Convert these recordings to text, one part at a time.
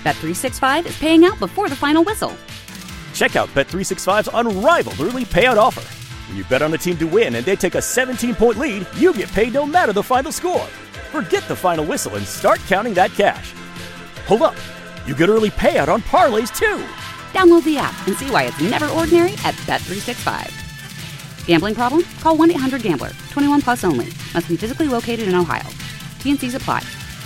Bet365 is paying out before the final whistle. Check out Bet365's unrivaled early payout offer. When you bet on a team to win and they take a 17-point lead, you get paid no matter the final score. Forget the final whistle and start counting that cash. Hold up. You get early payout on parlays, too. Download the app and see why it's never ordinary at Bet365. Gambling problem? Call 1-800-GAMBLER. 21 plus only. Must be physically located in Ohio. T&Cs apply.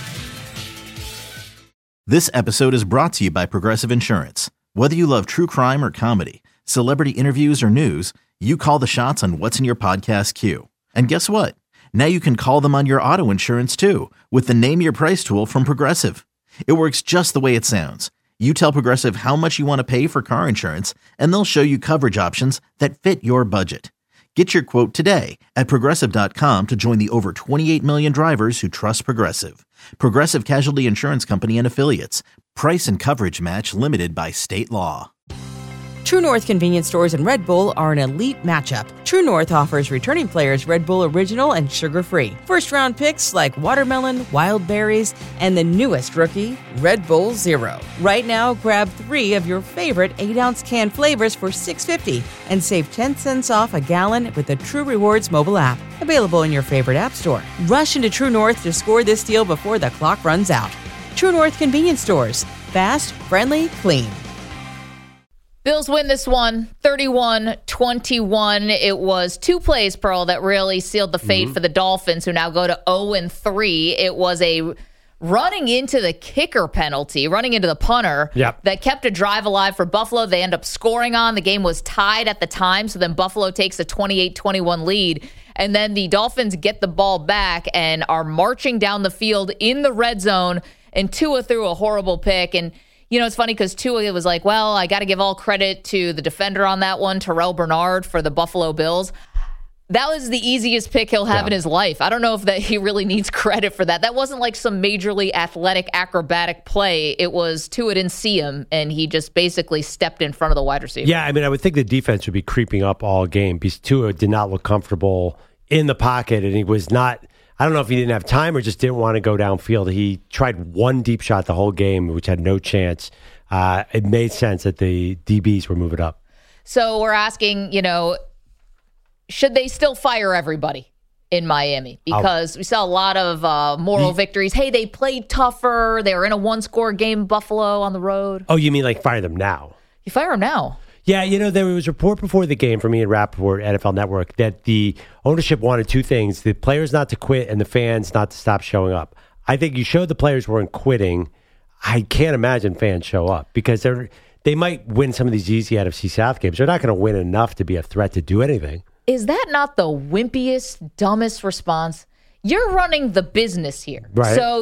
This episode is brought to you by Progressive Insurance. Whether you love true crime or comedy, celebrity interviews or news, you call the shots on what's in your podcast queue. And guess what? Now you can call them on your auto insurance too with the Name Your Price tool from Progressive. It works just the way it sounds. You tell Progressive how much you want to pay for car insurance, and they'll show you coverage options that fit your budget. Get your quote today at Progressive.com to join the over 28 million drivers who trust Progressive. Progressive Casualty Insurance Company and Affiliates. Price and coverage match limited by state law. True North convenience stores and Red Bull are an elite matchup. True North offers returning players Red Bull Original and sugar-free. First-round picks like watermelon, wild berries, and the newest rookie, Red Bull Zero. Right now, grab 3 of your favorite 8-ounce can flavors for $6.50 and save 10 cents off a gallon with the True Rewards mobile app. Available in your favorite app store. Rush into True North to score this deal before the clock runs out. True North convenience stores. Fast, friendly, clean. Bills win this one, 31-21. It was 2 plays, Pearl, that really sealed the fate for the Dolphins, who now go to 0-3. It was a running into the kicker penalty, running into the punter, that kept a drive alive for Buffalo. They end up scoring on. The game was tied at the time, so then Buffalo takes a 28-21 lead. And then the Dolphins get the ball back and are marching down the field in the red zone, and Tua threw a horrible pick. And you know, it's funny because Tua was like, well, I got to give all credit to the defender on that one, Terrell Bernard for the Buffalo Bills. That was the easiest pick he'll have in his life. I don't know if that he really needs credit for that. That wasn't like some majorly athletic, acrobatic play. It was Tua didn't see him, and he just basically stepped in front of the wide receiver. Yeah, I mean, I would think the defense would be creeping up all game because Tua did not look comfortable in the pocket, and he was not... I don't know if he didn't have time or just didn't want to go downfield. He tried one deep shot the whole game, which had no chance. It made sense that the DBs were moving up. So we're asking, you know, should they still fire everybody in Miami? Because we saw a lot of moral victories. Hey, they played tougher. They were in a 1-score game, Buffalo, on the road. Oh, you mean like fire them now? You fire them now. Yeah, you know, there was a report before the game from Ian Rappaport, NFL Network, that the ownership wanted 2 things, the players not to quit and the fans not to stop showing up. I think you showed the players weren't quitting. I can't imagine fans show up because they might win some of these easy NFC South games. They're not going to win enough to be a threat to do anything. Is that not the wimpiest, dumbest response? You're running the business here. Right. So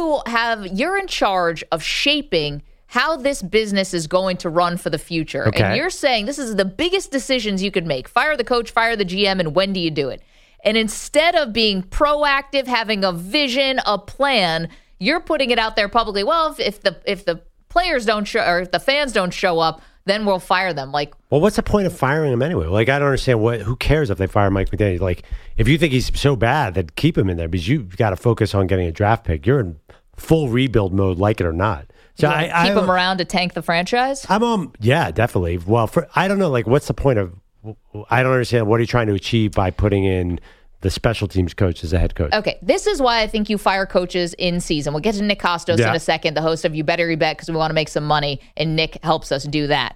you're in charge of shaping how this business is going to run for the future. Okay. And you're saying this is the biggest decisions you could make. Fire the coach, fire the GM, and when do you do it? And instead of being proactive, having a vision, a plan, you're putting it out there publicly. Well, if the players don't show, or if the fans don't show up, then we'll fire them. Like, well, what's the point of firing him anyway? Like, I don't understand who cares if they fire Mike McDaniel? Like, if you think he's so bad, then keep him in there because you've got to focus on getting a draft pick. You're in full rebuild mode, like it or not. So I keep him around to tank the franchise? Yeah, definitely. Well, I don't know, like, what's the point of, I don't understand, what are you trying to achieve by putting in the special teams coach as a head coach? Okay, this is why I think you fire coaches in season. We'll get to Nick Kostos in a second, the host of You Better You Bet, because we want to make some money, and Nick helps us do that.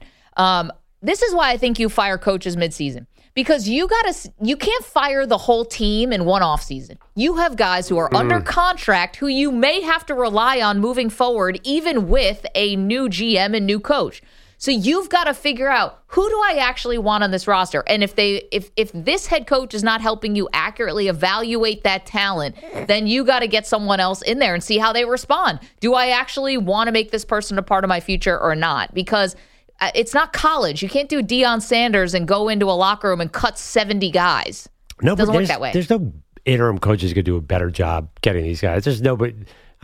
This is why I think you fire coaches midseason. Because you can't fire the whole team in one offseason. You have guys who are under contract who you may have to rely on moving forward, even with a new GM and new coach. So you've got to figure out, who do I actually want on this roster? And if this head coach is not helping you accurately evaluate that talent, then you got to get someone else in there and see how they respond. Do I actually want to make this person a part of my future or not? Because it's not college. You can't do Deion Sanders and go into a locker room and cut 70 guys. No, it doesn't work that way. There's no interim coach who's going to do a better job getting these guys. There's nobody.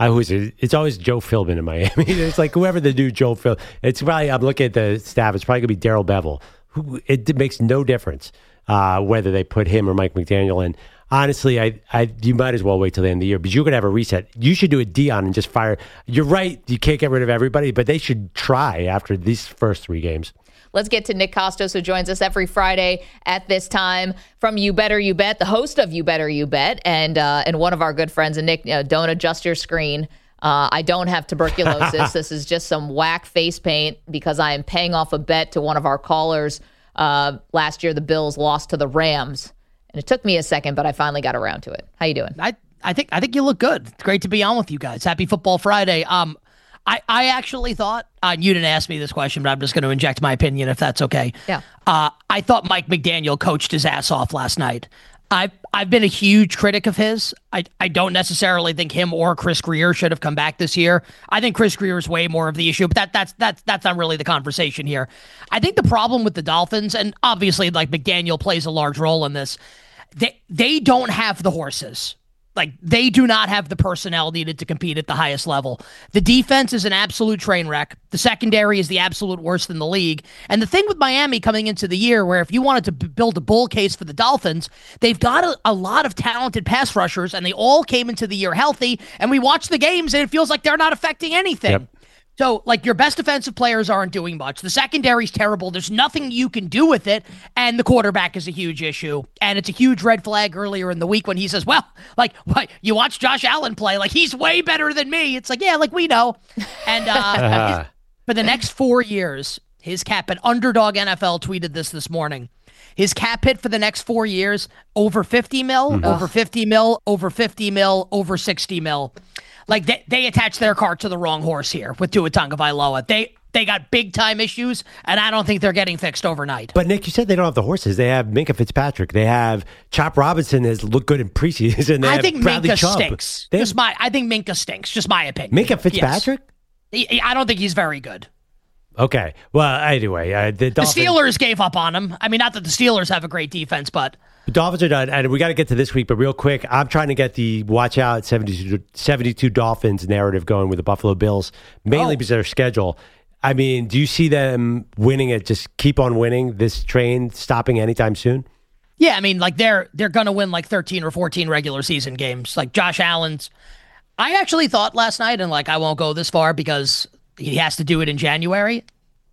It's always Joe Philbin in Miami. It's like whoever the new Joe Philbin. It's probably, I'm looking at the staff, it's probably going to be Darrell Bevell. It makes no difference whether they put him or Mike McDaniel in. honestly, you might as well wait till the end of the year because you're going to have a reset. You should do a Dion and just fire. You're right. You can't get rid of everybody, but they should try after these first 3 games. Let's get to Nick Kostos, who joins us every Friday at this time from You Better You Bet, the host of You Better You Bet, and one of our good friends. And Nick, don't adjust your screen. I don't have tuberculosis. This is just some whack face paint because I am paying off a bet to one of our callers. Last year, the Bills lost to the Rams, and it took me a second, but I finally got around to it. How you doing? I think you look good. It's great to be on with you guys. Happy Football Friday. I actually thought, you didn't ask me this question, but I'm just going to inject my opinion if that's okay. Yeah. I thought Mike McDaniel coached his ass off last night. I've been a huge critic of his. I don't necessarily think him or Chris Grier should have come back this year. I think Chris Grier is way more of the issue, but that's not really the conversation here. I think the problem with the Dolphins, and obviously like McDaniel plays a large role in this, they don't have the horses. Like, they do not have the personnel needed to compete at the highest level. The defense is an absolute train wreck. The secondary is the absolute worst in the league. And the thing with Miami coming into the year, where if you wanted to build a bull case for the Dolphins, they've got a lot of talented pass rushers, and they all came into the year healthy. And we watch the games, and it feels like they're not affecting anything. Yep. So, like, your best defensive players aren't doing much. The secondary's terrible. There's nothing you can do with it. And the quarterback is a huge issue. And it's a huge red flag earlier in the week when he says, well, like, what? You watch Josh Allen play. Like, he's way better than me. It's like, yeah, like, we know. And for the next 4 years, his cap at Underdog NFL tweeted this morning. His cap hit for the next 4 years, over 50 mil, over 50 mil, over 50 mil, over 60 mil. Like, they attached their cart to the wrong horse here with Tua Tagovailoa. They got big-time issues, and I don't think they're getting fixed overnight. But, Nick, you said they don't have the horses. They have Minkah Fitzpatrick. They have Chop Robinson has looked good in preseason. I think Bradley Minkah Chubb. stinks. I think Minkah stinks. Just my opinion. Minkah Fitzpatrick? Yes. I don't think he's very good. Okay. Well, anyway, the Steelers gave up on him. I mean, not that the Steelers have a great defense, but the Dolphins are done, and we got to get to this week, but real quick, I'm trying to get the watch out 72 Dolphins narrative going with the Buffalo Bills, mainly because of their schedule. I mean, do you see them winning it, just keep on winning, this train stopping anytime soon? Yeah, I mean, like, they're going to win like 13 or 14 regular season games. Like, Josh Allen's, I actually thought last night, and like, I won't go this far because he has to do it in January.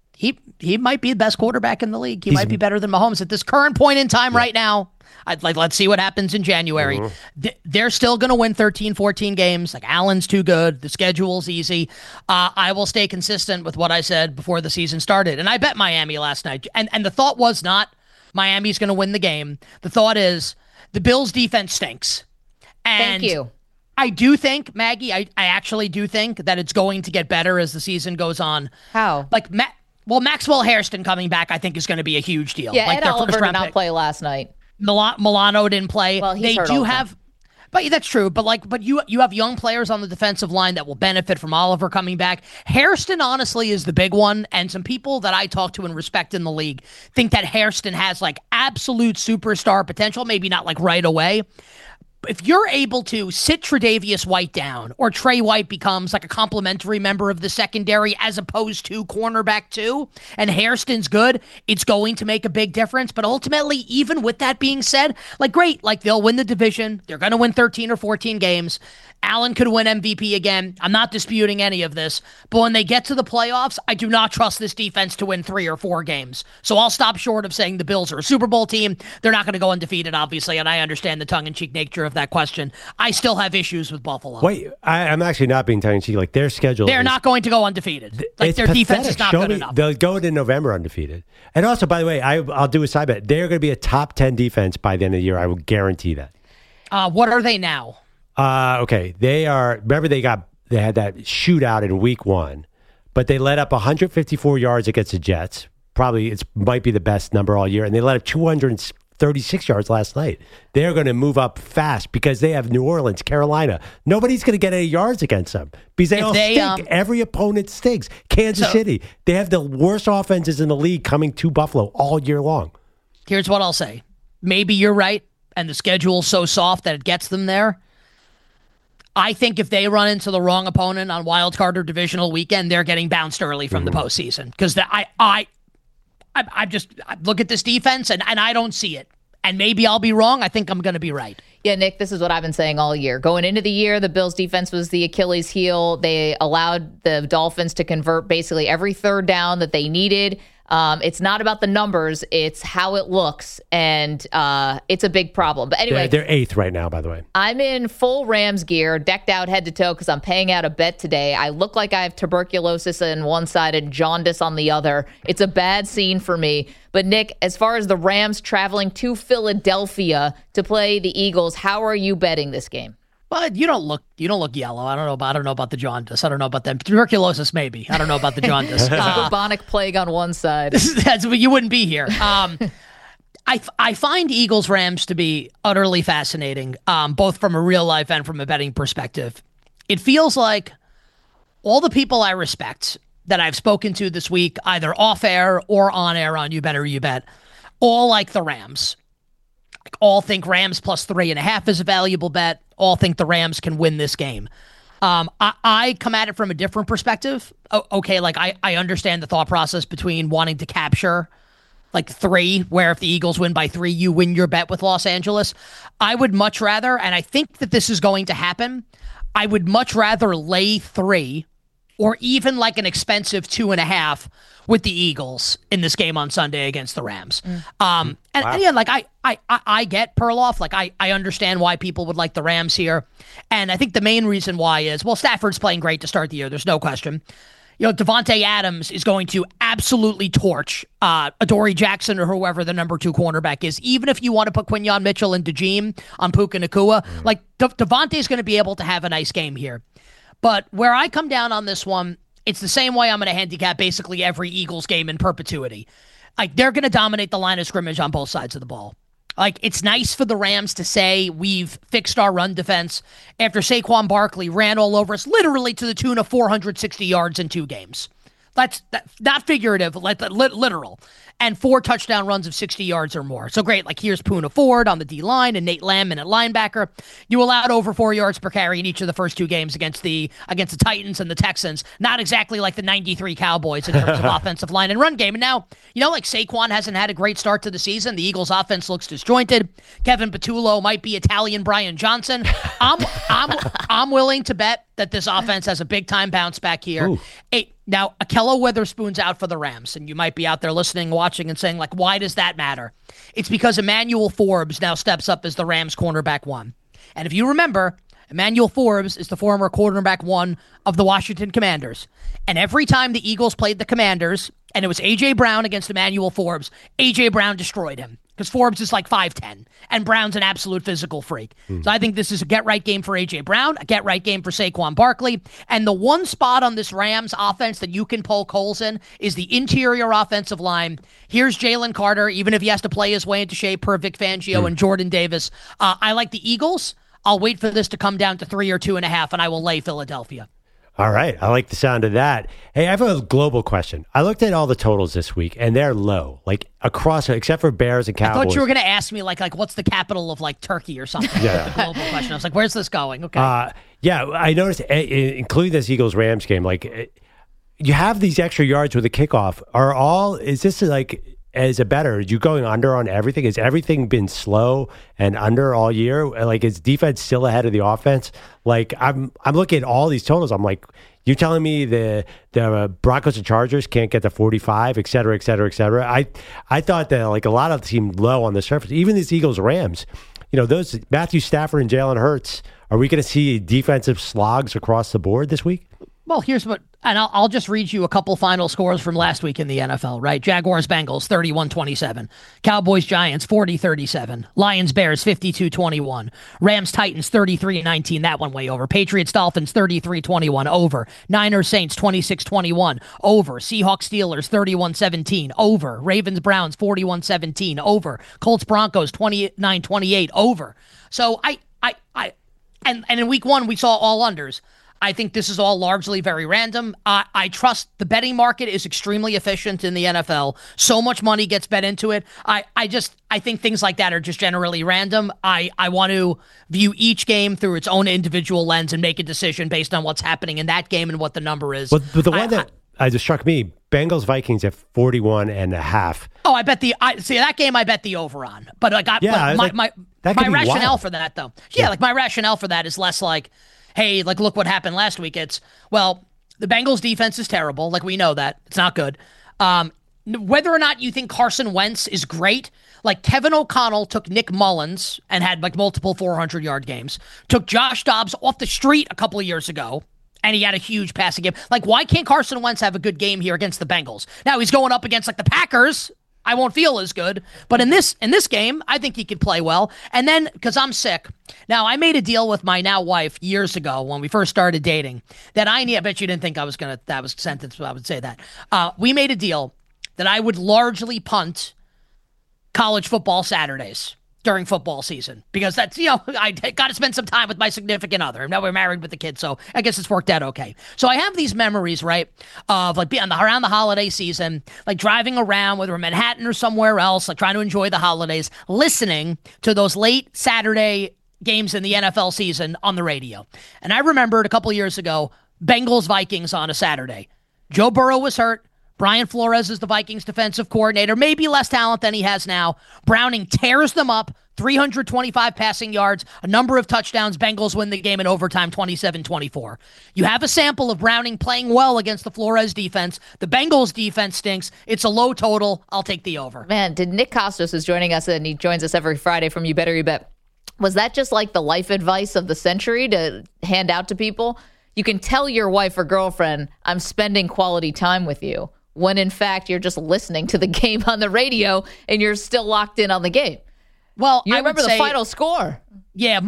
He might be the best quarterback in the league. He might be better than Mahomes at this current point in time right now. Let's see what happens in January. Mm-hmm. They're still going to win 13, 14 games. Like, Allen's too good. The schedule's easy. I will stay consistent with what I said before the season started. And I bet Miami last night. And the thought was not Miami's going to win the game. The thought is the Bills' defense stinks. And thank you. I do think, Maggie, I actually do think that it's going to get better as the season goes on. How? Like, Maxwell Hairston coming back, I think, is going to be a huge deal. Yeah, like, Ed Oliver did not play last night. Milano didn't play. Well, he's hurt also. But that's true. But you have young players on the defensive line that will benefit from Oliver coming back. Hairston, honestly, is the big one. And some people that I talk to and respect in the league think that Hairston has like absolute superstar potential. Maybe not like right away. If you're able to sit Tre'Davious White down, or Trey White becomes like a complimentary member of the secondary as opposed to cornerback 2, and Hairston's good, it's going to make a big difference. But ultimately, even with that being said, like, great, like, they'll win the division. They're going to win 13 or 14 games. Allen could win MVP again. I'm not disputing any of this. But when they get to the playoffs, I do not trust this defense to win 3 or 4 games. So I'll stop short of saying the Bills are a Super Bowl team. They're not going to go undefeated, obviously, and I understand the tongue-in-cheek nature of that question. I still have issues with Buffalo. Wait, I'm actually not being tongue-in-cheek. Like, their schedule They're not going to go undefeated. Like, their defense is not good enough. They'll go into November undefeated. And also, by the way, I'll do a side bet. They're going to be a top 10 defense by the end of the year. I will guarantee that. What are they now? Okay, they are. Remember, they had that shootout in week 1, but they let up 154 yards against the Jets. Probably might be the best number all year, and they let up 236 yards last night. They're going to move up fast because they have New Orleans, Carolina. Nobody's going to get any yards against them because they all stink. Every opponent stinks. Kansas City, they have the worst offenses in the league coming to Buffalo all year long. Here's what I'll say. Maybe you're right, and the schedule's so soft that it gets them there. I think if they run into the wrong opponent on wild card or divisional weekend, they're getting bounced early from the postseason. Because I just look at this defense and I don't see it. And maybe I'll be wrong. I think I'm going to be right. Yeah, Nick, this is what I've been saying all year. Going into the year, the Bills' defense was the Achilles heel. They allowed the Dolphins to convert basically every third down that they needed. It's not about the numbers. It's how it looks, and it's a big problem. But anyway. They're 8th right now, by the way. I'm in full Rams gear, decked out head to toe because I'm paying out a bet today. I look like I have tuberculosis on one side and jaundice on the other. It's a bad scene for me. But Nick, as far as the Rams traveling to Philadelphia to play the Eagles, how are you betting this game? Well, you don't look yellow. I don't know about the jaundice. I don't know about them. Tuberculosis, maybe. I don't know about the jaundice. Bubonic plague on one side. You wouldn't be here. I find Eagles Rams to be utterly fascinating, both from a real life and from a betting perspective. It feels like all the people I respect that I've spoken to this week, either off air or on air on You Bet or You Bet, all like the Rams. All think Rams plus 3.5 is a valuable bet. All think the Rams can win this game. I come at it from a different perspective. Okay, like I understand the thought process between wanting to capture like 3, where if the Eagles win by 3, you win your bet with Los Angeles. I would much rather, and I think that this is going to happen, I would much rather lay 3 or even like an expensive 2.5 with the Eagles in this game on Sunday against the Rams. And again, like I get Perloff. Like I understand why people would like the Rams here. And I think the main reason why is, well, Stafford's playing great to start the year. There's no question. You know, Devontae Adams is going to absolutely torch Adoree Jackson or whoever the number 2 cornerback is. Even if you want to put Quinyon Mitchell and DeJean on Puka Nacua, like Devontae's going to be able to have a nice game here. But where I come down on this one, it's the same way I'm going to handicap basically every Eagles game in perpetuity. Like, they're going to dominate the line of scrimmage on both sides of the ball. Like, it's nice for the Rams to say we've fixed our run defense after Saquon Barkley ran all over us, literally to the tune of 460 yards in 2 games. That's not figurative, literal. And 4 touchdown runs of 60 yards or more. So great. Like, here's Poona Ford on the D-line and Nate Landman at linebacker. You allowed over 4 yards per carry in each of the first 2 games against the Titans and the Texans. Not exactly like the 93 Cowboys in terms of offensive line and run game. And now, you know, like Saquon hasn't had a great start to the season. The Eagles offense looks disjointed. Kevin Patullo might be Italian Brian Johnson. I'm willing to bet that this offense has a big-time bounce back here. Now, Ahkello Witherspoon's out for the Rams, and you might be out there listening, watching, and saying, like, why does that matter? It's because Emmanuel Forbes now steps up as the Rams cornerback 1. And if you remember, Emmanuel Forbes is the former cornerback 1 of the Washington Commanders. And every time the Eagles played the Commanders, and it was A.J. Brown against Emmanuel Forbes, A.J. Brown destroyed him. Because Forbes is like 5'10", and Brown's an absolute physical freak. So I think this is a get-right game for A.J. Brown, a get-right game for Saquon Barkley, and the one spot on this Rams offense that you can poke holes in is the interior offensive line. Here's Jalen Carter, even if he has to play his way into shape per Vic Fangio and Jordan Davis. I like the Eagles. I'll wait for this to come down to 3 or 2.5, and I will lay Philadelphia. All right. I like the sound of that. Hey, I have a global question. I looked at all the totals this week, and they're low, like across, except for Bears and Cowboys. I thought you were going to ask me, like what's the capital of, like, Turkey or something? Yeah. The global question. I was like, where's this going? Okay. Yeah, I noticed, including this Eagles-Rams game, like, you have these extra yards with the kickoff. Is this, like, as a bettor, you going under on everything? Has everything been slow and under all year? Like, is defense still ahead of the offense? Like, I'm looking at all these totals. I'm like, you're telling me the Broncos and Chargers can't get to 45, et cetera, et cetera, et cetera. I thought that, like, a lot of them seemed low on the surface. Even these Eagles-Rams, you know, those Matthew Stafford and Jalen Hurts, are we going to see defensive slogs across the board this week? Well, here's what, and I'll just read you a couple final scores from last week in the NFL, right? Jaguars-Bengals, 31-27. Cowboys-Giants, 40-37. Lions-Bears, 52-21. Rams-Titans, 33-19. That one way over. Patriots-Dolphins, 33-21. Over. Niners-Saints, 26-21. Over. Seahawks-Steelers, 31-17. Over. Ravens-Browns, 41-17. Over. Colts-Broncos, 29-28. Over. So and in week 1, we saw all unders. I think this is all largely very random. I trust the betting market is extremely efficient in the NFL. So much money gets bet into it. I think things like that are just generally random. I want to view each game through its own individual lens and make a decision based on what's happening in that game and what the number is. But the one that just struck me, Bengals Vikings at 41.5. Oh, I bet that game I bet the over on. But my rationale for that though. Yeah, like my rationale for that is less like, hey, like look what happened last week. It's, well, the Bengals defense is terrible. Like we know that. It's not good. Whether or not you think Carson Wentz is great, like Kevin O'Connell took Nick Mullins and had like multiple 400-yard games, took Josh Dobbs off the street a couple of years ago, and he had a huge passing game. Like, why can't Carson Wentz have a good game here against the Bengals? Now he's going up against like the Packers. I won't feel as good. But in this game, I think he could play well. And then, because I'm sick, now I made a deal with my now wife years ago when we first started dating that I bet you didn't think I was going to, that was sentence, but I would say that. We made a deal that I would largely punt college football Saturdays during football season because that's, I got to spend some time with my significant other. Now we're married with the kids, so I guess it's worked out okay. So I have these memories, right, of like being around the holiday season, like driving around, whether in Manhattan or somewhere else, like trying to enjoy the holidays, listening to those late Saturday games in the NFL season on the radio. And I remembered a couple years ago, Bengals Vikings on a Saturday. Joe Burrow was hurt. Brian Flores is the Vikings defensive coordinator, maybe less talent than he has now. Browning tears them up, 325 passing yards, a number of touchdowns. Bengals win the game in overtime, 27-24. You have a sample of Browning playing well against the Flores defense. The Bengals defense stinks. It's a low total. I'll take the over. Man, did Nick Costos, who's joining us, and he joins us every Friday from You Better You Bet, was that just like the life advice of the century to hand out to people? You can tell your wife or girlfriend, I'm spending quality time with you, when in fact you're just listening to the game on the radio and you're still locked in on the game. Well, you remember the final score. Yeah,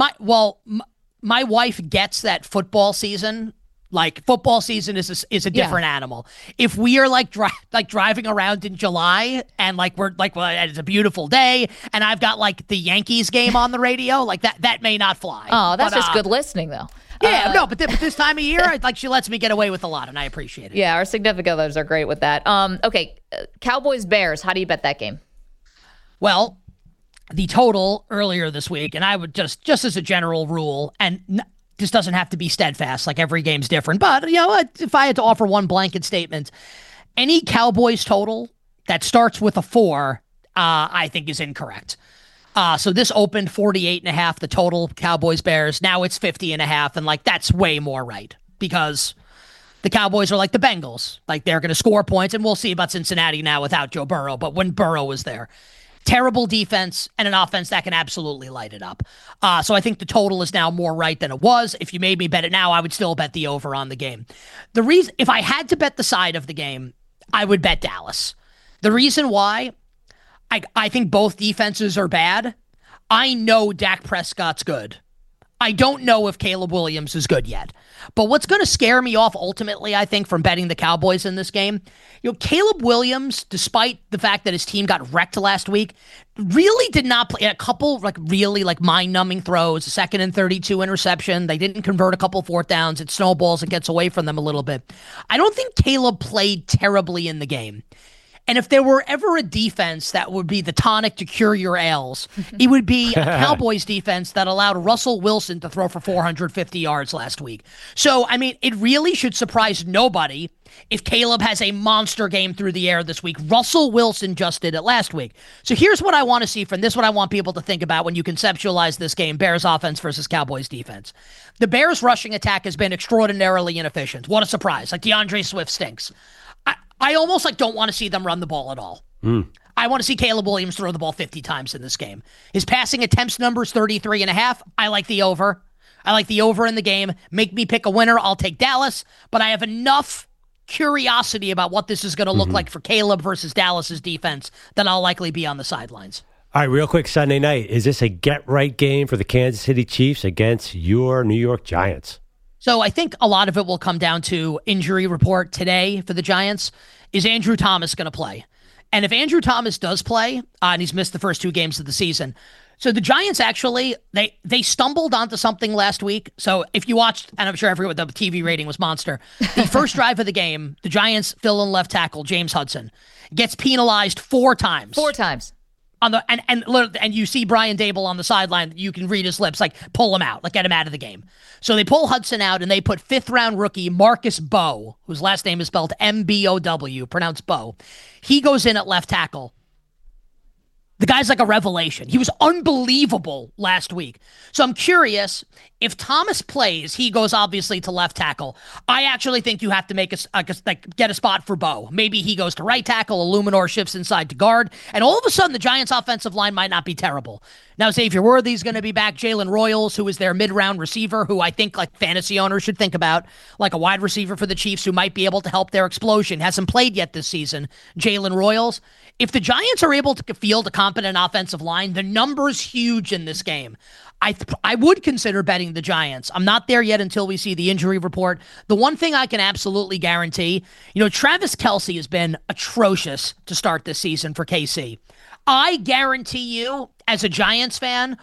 my wife gets that football season. Like football season is a different animal. If we are like driving around in July and like we're like, well, it's a beautiful day and I've got like the Yankees game on the radio, like that may not fly. Oh, that's just good listening though. Yeah, but this time of year, like she lets me get away with a lot, and I appreciate it. Yeah, our significant others are great with that. Okay, Cowboys-Bears, how do you bet that game? Well, the total earlier this week, and I would just as a general rule, and this doesn't have to be steadfast, like every game's different, but if I had to offer one blanket statement, any Cowboys total that starts with a 4, I think is incorrect. So this opened 48.5, the total Cowboys-Bears. Now it's 50.5, and like that's way more right because the Cowboys are like the Bengals. Like they're going to score points, and we'll see about Cincinnati now without Joe Burrow, but when Burrow was there. Terrible defense and an offense that can absolutely light it up. So I think the total is now more right than it was. If you made me bet it now, I would still bet the over on the game. The reason, if I had to bet the side of the game, I would bet Dallas. The reason why, I think both defenses are bad. I know Dak Prescott's good. I don't know if Caleb Williams is good yet. But what's going to scare me off ultimately, I think, from betting the Cowboys in this game, Caleb Williams, despite the fact that his team got wrecked last week, really did not play a couple really mind-numbing throws, a 2nd and 32 interception. They didn't convert a couple 4th downs. It snowballs and gets away from them a little bit. I don't think Caleb played terribly in the game. And if there were ever a defense that would be the tonic to cure your ails, it would be a Cowboys defense that allowed Russell Wilson to throw for 450 yards last week. So, I mean, it really should surprise nobody if Caleb has a monster game through the air this week. Russell Wilson just did it last week. So here's what I want to see from this, what I want people to think about when you conceptualize this game, Bears offense versus Cowboys defense. The Bears rushing attack has been extraordinarily inefficient. What a surprise. Like DeAndre Swift stinks. I almost don't want to see them run the ball at all. I want to see Caleb Williams throw the ball 50 times in this game. His passing attempts numbers 33.5. I like the over. I like the over in the game. Make me pick a winner. I'll take Dallas, but I have enough curiosity about what this is going to look like for Caleb versus Dallas's defense that I'll likely be on the sidelines. All right, real quick, Sunday night. Is this a get-right game for the Kansas City Chiefs against your New York Giants? So I think a lot of it will come down to injury report today for the Giants. Is Andrew Thomas going to play? And if Andrew Thomas does play, and he's missed the first 2 games of the season, so the Giants actually, they stumbled onto something last week. So if you watched, and I'm sure everyone, the TV rating was monster, the first drive of the game, the Giants fill in left tackle, James Hudson, gets penalized 4 times. 4 times. and you see Brian Dable on the sideline. You can read his lips, like pull him out, like get him out of the game. So they pull Hudson out and they put 5th-round rookie Marcus Bow, whose last name is spelled M-B-O-W, pronounced Bow. He goes in at left tackle. The guy's like a revelation. He was unbelievable last week. So I'm curious, if Thomas plays, he goes obviously to left tackle. I actually think you have to make get a spot for Bo. Maybe he goes to right tackle, Illuminor shifts inside to guard, and all of a sudden the Giants' offensive line might not be terrible. Now Xavier Worthy's going to be back. Jalen Royals, who is their mid-round receiver, who I think like fantasy owners should think about, like a wide receiver for the Chiefs who might be able to help their explosion. Hasn't played yet this season, Jalen Royals. If the Giants are able to field a competent offensive line, the number's huge in this game. I would consider betting the Giants. I'm not there yet until we see the injury report. The one thing I can absolutely guarantee, Travis Kelce has been atrocious to start this season for KC. I guarantee you, as a Giants fan,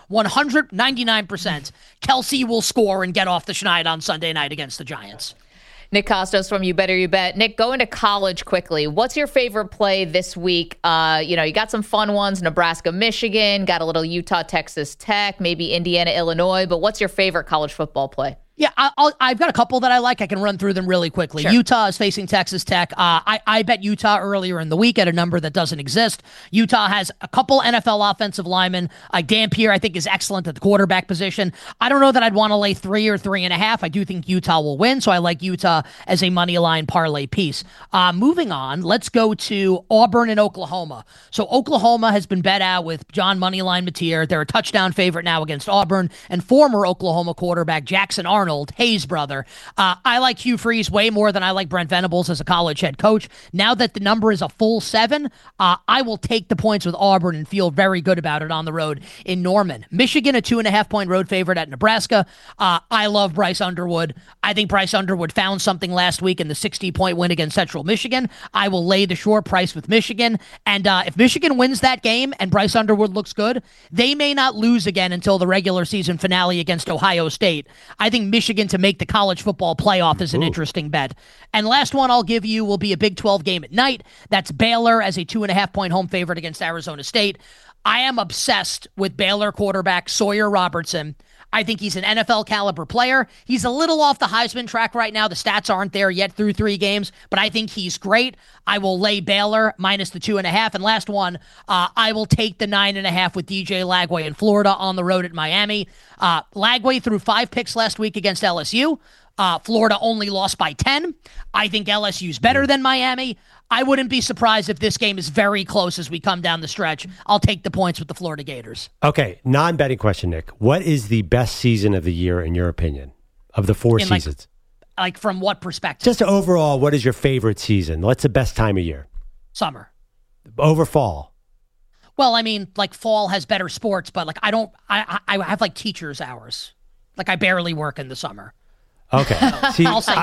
199%, Kelce will score and get off the schneid on Sunday night against the Giants. Nick Kostos from You Better You Bet. Nick, go into college quickly. What's your favorite play this week? You got some fun ones, Nebraska, Michigan, got a little Utah, Texas Tech, maybe Indiana, Illinois, but what's your favorite college football play? Yeah, I've got a couple that I like. I can run through them really quickly. Sure. Utah is facing Texas Tech. I bet Utah earlier in the week at a number that doesn't exist. Utah has a couple NFL offensive linemen. Dampier, I think, is excellent at the quarterback position. I don't know that I'd want to lay 3 or 3.5. I do think Utah will win, so I like Utah as a money line parlay piece. Moving on, let's go to Auburn and Oklahoma. So Oklahoma has been bet out with John Moneyline Mateer. They're a touchdown favorite now against Auburn, and former Oklahoma quarterback Jackson Arnold, Hayes' brother. I like Hugh Freeze way more than I like Brent Venables as a college head coach. Now that the number is a full 7, I will take the points with Auburn and feel very good about it on the road in Norman. Michigan, a 2.5-point road favorite at Nebraska. I love Bryce Underwood. I think Bryce Underwood found something last week in the 60-point win against Central Michigan. I will lay the short price with Michigan. And if Michigan wins that game and Bryce Underwood looks good, they may not lose again until the regular season finale against Ohio State. I think Michigan to make the college football playoff is an interesting bet. And last one I'll give you will be a Big 12 game at night. That's Baylor as a 2.5-point home favorite against Arizona State. I am obsessed with Baylor quarterback Sawyer Robertson. I think he's an NFL caliber player. He's a little off the Heisman track right now. The stats aren't there yet through 3 games, but I think he's great. I will lay Baylor minus the 2.5. And last one, I will take the 9.5 with DJ Lagway in Florida on the road at Miami. Lagway threw 5 picks last week against LSU. Florida only lost by 10. I think LSU's better than Miami. I wouldn't be surprised if this game is very close as we come down the stretch. I'll take the points with the Florida Gators. Okay, non-betting question, Nick. What is the best season of the year in your opinion, of the 4 seasons? Like from what perspective? Just overall, what is your favorite season? What's the best time of year? Summer. Over fall? Well, I mean, like fall has better sports, but like I have like teacher's hours. Like I barely work in the summer. Okay. See,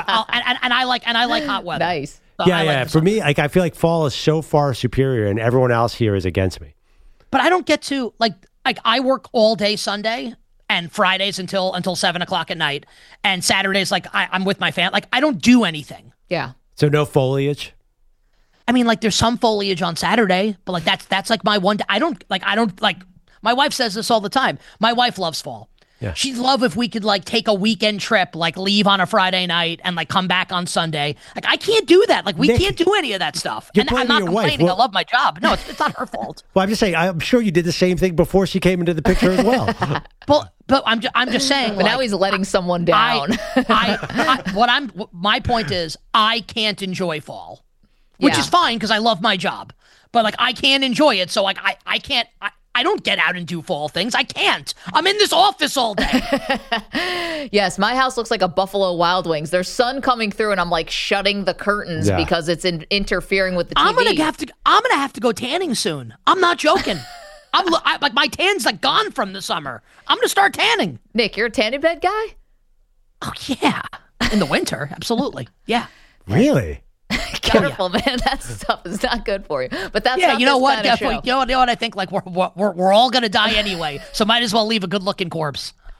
I like hot weather. Nice. So yeah. For me, like I feel like fall is so far superior, and everyone else here is against me. But I don't get to like I work all day Sunday and Fridays until 7:00 at night, and Saturdays like I'm with my family. Like I don't do anything. Yeah. So no foliage. I mean, like there's some foliage on Saturday, but like that's like my one. I don't like. My wife says this all the time. My wife loves fall. Yeah. She'd love if we could like take a weekend trip, like leave on a Friday night and like come back on Sunday. Like I can't do that. Like we can't do any of that stuff. And I'm not complaining. I love my job. No, it's not her fault. Well, I'm just saying. I'm sure you did the same thing before she came into the picture as well. But I'm just saying. But now he's letting someone down. My point is I can't enjoy fall, which is fine because I love my job. But like I can't enjoy it, so like I can't. I don't get out and do fall things. I can't. I'm in this office all day. Yes, my house looks like a Buffalo Wild Wings. There's sun coming through, and I'm like shutting the curtains because it's interfering with the TV. I'm gonna have to go tanning soon. I'm not joking. Like my tan's like gone from the summer. I'm gonna start tanning. Nick, you're a tanning bed guy? Oh yeah, in the winter, absolutely. Yeah. Really? Careful, man. That stuff is not good for you. But that's not you know what? Kind of show. You know what? I think like we're all gonna die anyway, so might as well leave a good looking corpse.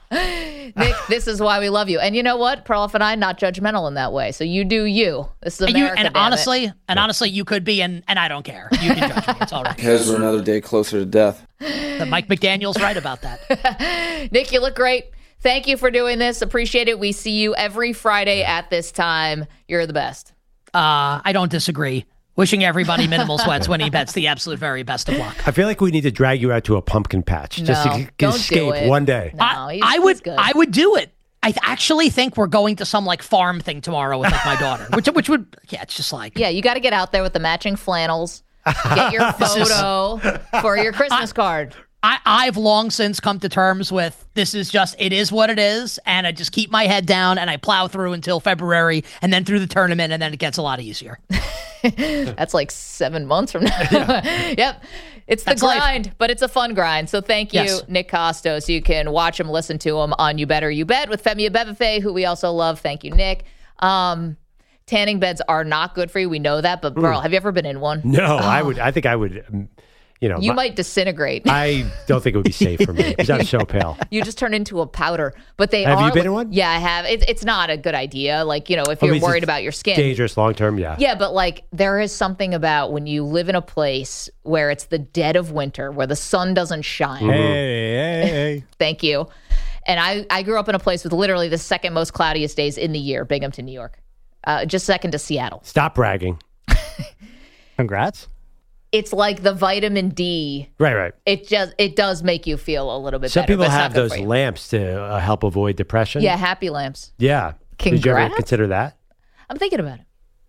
Nick, this is why we love you. And you know what? Perloff and I, not judgmental in that way. So you do you. This is America, and honestly, you could be, and I don't care. You can judge me. It's all right. Because we're another day closer to death. Mike McDaniel's right about that. Nick, you look great. Thank you for doing this. Appreciate it. We see you every Friday at this time. You're the best. I don't disagree. Wishing everybody minimal sweats winning bets the absolute very best of luck. I feel like we need to drag you out to a pumpkin patch just to escape one day. No, I would do it. I actually think we're going to some like farm thing tomorrow with like my daughter, which would it's just like you got to get out there with the matching flannels, get your photo for your Christmas card. I've long since come to terms with this is just, it is what it is, and I just keep my head down and I plow through until February and then through the tournament, and then it gets a lot easier. That's like 7 months from now. Yep. It's the grind, but it's a fun grind. So thank you, Nick Kostos. You can watch him, listen to him on You Better You Bet with Femi Abebefe, who we also love. Thank you, Nick. Tanning beds are not good for you. We know that, but Burl, have you ever been in one? No, I think I would. You might disintegrate. I don't think it would be safe for me because I'm so pale. You just turn into a powder. But have you been in one? Yeah, I have. It's not a good idea. Like, if you're worried about your skin. Dangerous long term, yeah. Yeah, but like there is something about when you live in a place where it's the dead of winter, where the sun doesn't shine. Hey. Thank you. And I grew up in a place with literally the second most cloudiest days in the year, Binghamton, New York. Just second to Seattle. Stop bragging. Congrats. It's like the vitamin D. Right. It does make you feel a little bit better. Some people have those lamps to help avoid depression. Yeah, happy lamps. Yeah. Congrats. Did you ever consider that? I'm thinking about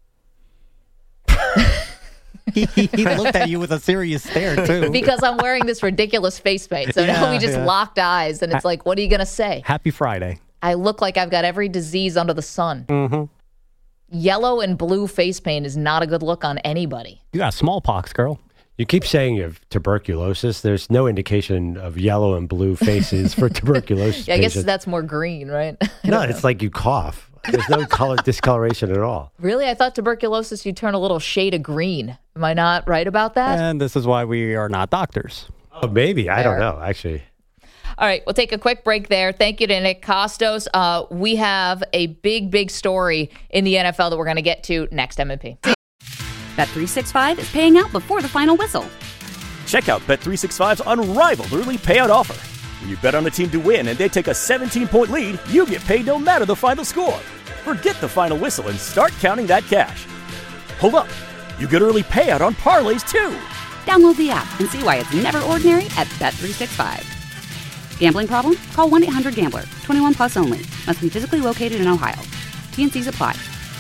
it. He looked at you with a serious stare, too. Because I'm wearing this ridiculous face paint. So now we just locked eyes, and it's like, what are you going to say? Happy Friday. I look like I've got every disease under the sun. Mm-hmm. Yellow and blue face paint is not a good look on anybody. You got smallpox, girl. You keep saying you have tuberculosis. There's no indication of yellow and blue faces for tuberculosis. I guess that's more green, right? No, it's like you cough. There's no discoloration at all. Really? I thought tuberculosis, you turn a little shade of green. Am I not right about that? And this is why we are not doctors. Oh, maybe. I don't know, actually. All right, we'll take a quick break there. Thank you to Nick Kostos. We have a big story in the NFL that we're going to get to next, M&P. Bet365 is paying out before the final whistle. Check out Bet365's unrivaled early payout offer. When you bet on a team to win and they take a 17-point lead, you get paid no matter the final score. Forget the final whistle and start counting that cash. Hold up. You get early payout on parlays, too. Download the app and see why it's never ordinary at Bet365. Gambling problem? Call 1-800-GAMBLER. 21 plus only. Must be physically located in Ohio. T&Cs apply.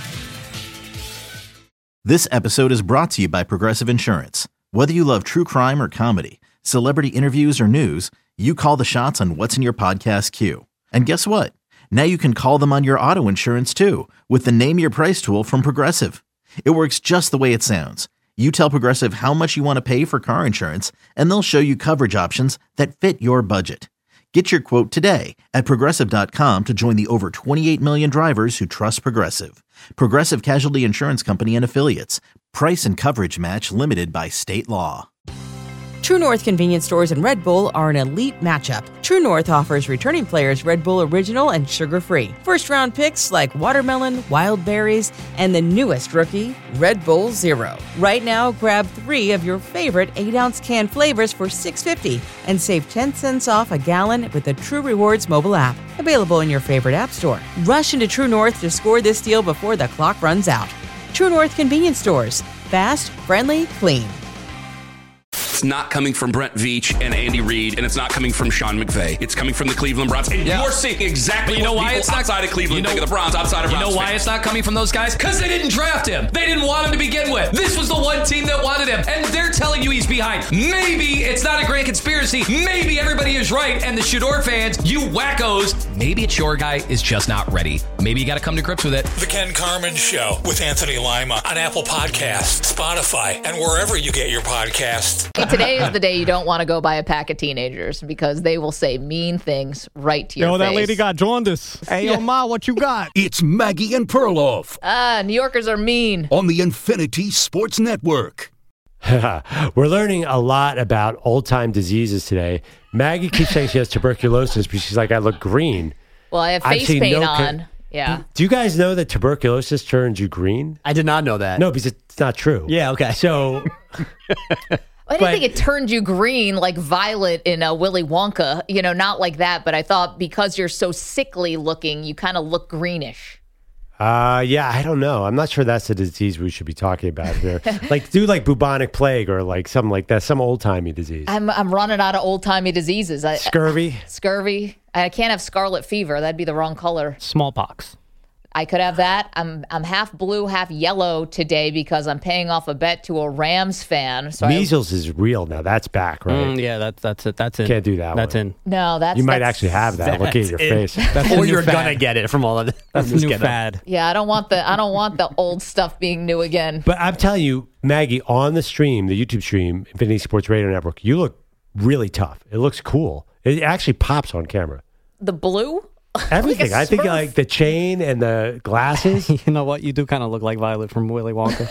This episode is brought to you by Progressive Insurance. Whether you love true crime or comedy, celebrity interviews or news, you call the shots on what's in your podcast queue. And guess what? Now you can call them on your auto insurance too with the Name Your Price tool from Progressive. It works just the way it sounds. You tell Progressive how much you want to pay for car insurance, and they'll show you coverage options that fit your budget. Get your quote today at Progressive.com to join the over 28 million drivers who trust Progressive. Progressive Casualty Insurance Company and Affiliates. Price and coverage match limited by state law. True North convenience stores and Red Bull are an elite matchup. True North offers returning players Red Bull Original and sugar-free. First-round picks like watermelon, wild berries, and the newest rookie, Red Bull Zero. Right now, grab 3 of your favorite 8-ounce can flavors for $6.50 and save 10 cents off a gallon with the True Rewards mobile app. Available in your favorite app store. Rush into True North to score this deal before the clock runs out. True North convenience stores. Fast, friendly, clean. It's not coming from Brent Veach and Andy Reid, and it's not coming from Sean McVay. It's coming from the Cleveland Browns. And you're seeing exactly what people it's outside of Cleveland think of the Browns, outside of Browns. You know why it's not coming from those guys? Because they didn't draft him. They didn't want him to begin with. This was the one team that wanted him, and they're telling you he's behind. Maybe it's not a grand conspiracy. Maybe everybody is right, and the Shador fans, you wackos, maybe it's your guy is just not ready. Maybe you got to come to grips with it. The Ken Carman Show with Anthony Lima on Apple Podcasts, Spotify, and wherever you get your podcasts. Today is the day you don't want to go by a pack of teenagers because they will say mean things right to your face. That lady got jaundice. Hey, Ma, what you got? It's Maggie and Perloff. New Yorkers are mean. On the Infinity Sports Network. We're learning a lot about old-time diseases today. Maggie keeps saying she has tuberculosis, but she's like, I look green. Well, I have face paint on. Yeah. Do you guys know that tuberculosis turns you green? I did not know that. No, because it's not true. Yeah, okay. So... I didn't think it turned you green like Violet in Willy Wonka. Not like that, but I thought because you're so sickly looking, you kind of look greenish. Yeah, I don't know. I'm not sure that's a disease we should be talking about here. Do bubonic plague or like something like that, some old-timey disease. I'm running out of old-timey diseases. Scurvy? Scurvy. I can't have scarlet fever. That'd be the wrong color. Smallpox. I could have that. I'm half blue, half yellow today because I'm paying off a bet to a Rams fan. So Measles is real now. That's back, right? Yeah, that's it. That's in. Can't do that. That's in. No, that's you might actually have that. Look at your face. Or you're gonna get it from all of it. That's the new fad. Yeah, I don't want the old stuff being new again. But I'm telling you, Maggie, on the stream, the YouTube stream, Infinity Sports Radio Network, you look really tough. It looks cool. It actually pops on camera. The blue. Everything. I think like the chain and the glasses. You know what? You do kind of look like Violet from Willy Wonka.